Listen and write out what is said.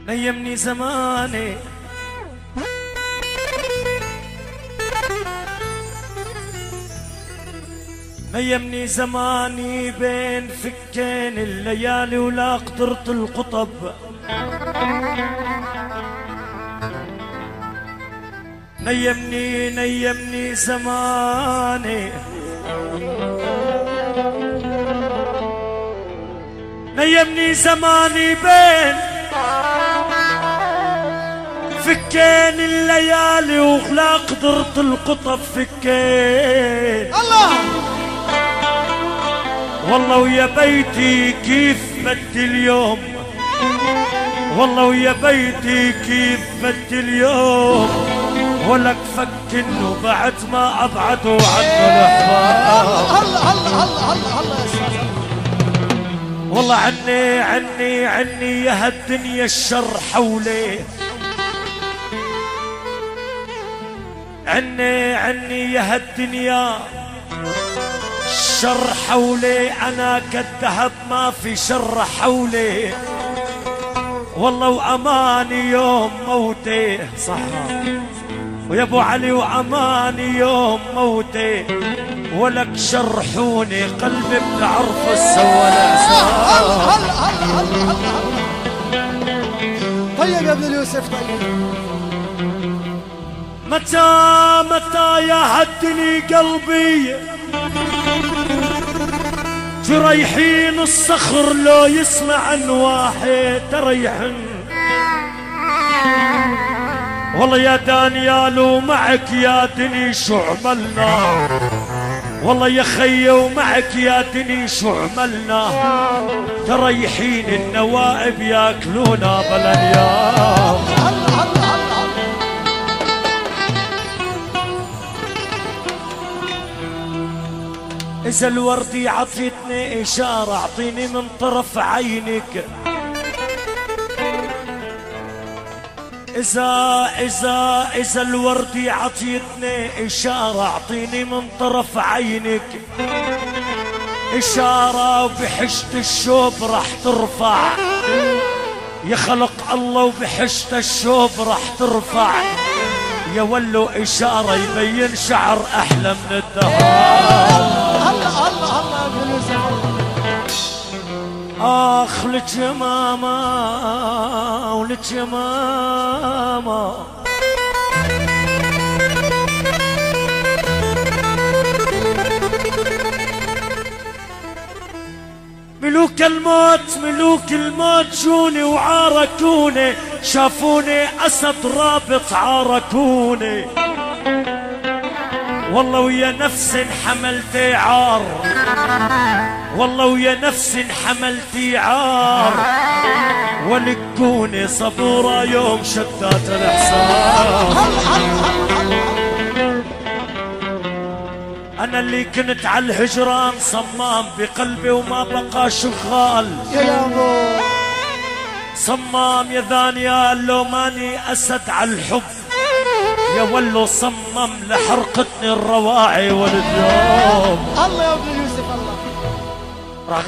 نيمني زماني نيمني زماني بين فكين الليالي ولا قدرت القطب. نيمني زماني نيمني زماني بين فكين الليالي ولا قدرت القطب فكين. الله والله ويا بيتي كيف بدي اليوم، والله ويا بيتي كيف بدي اليوم، ولك فك انه بعد ما ابعدوا عنه الاحباب. الله الله الله الله الله يا استاذ. والله عني يا هالدنيا الشر حولي، عني يا هالدنيا الشر حولي، انا كالذهب ما في شر حولي. والله واماني يوم موتي صح ويا ابو علي، واماني يوم موتي ولك شرحوني قلبي بتعرف سوى الاحسان. طيب يا ابن اليوسف طيب. متى يا هدني قلبي تريحين الصخر لو يسمع عن واحد تريحن. والله يا دانيال ومعك يا دني شو عملنا، والله يا خي ومعك يا دني شو عملنا، تريحين النوائب ياكلونا بلا نيام. إذا الوردي عطيتني إشارة أعطيني من طرف عينك، إذا الوردي عطيتني إشارة أعطيني من طرف عينك، إشارة وبحشت الشوب راح ترفع يا خلق الله، وبحشت الشوب راح ترفع يا ولو إشارة يبين شعر أحلى من الدهر. الله الله الله يا ابن يوسف. آخ لك يا ماما ولك يا ماما، ملوك الموت جوني وعاركوني، شافوني أسد رابط عاركوني. والله ويا نفس حملتي عار، والله ويا نفس حملتي عار، ولكوني صبورة يوم شدات الإحسان. أنا اللي كنت على الهجران صمام بقلبي وما بقى شغال، يا ابو صمام يا دانيال لو ماني أسد على الحب، يا ولو صمم لحرقتني الرواعي والديوم. الله يا ابن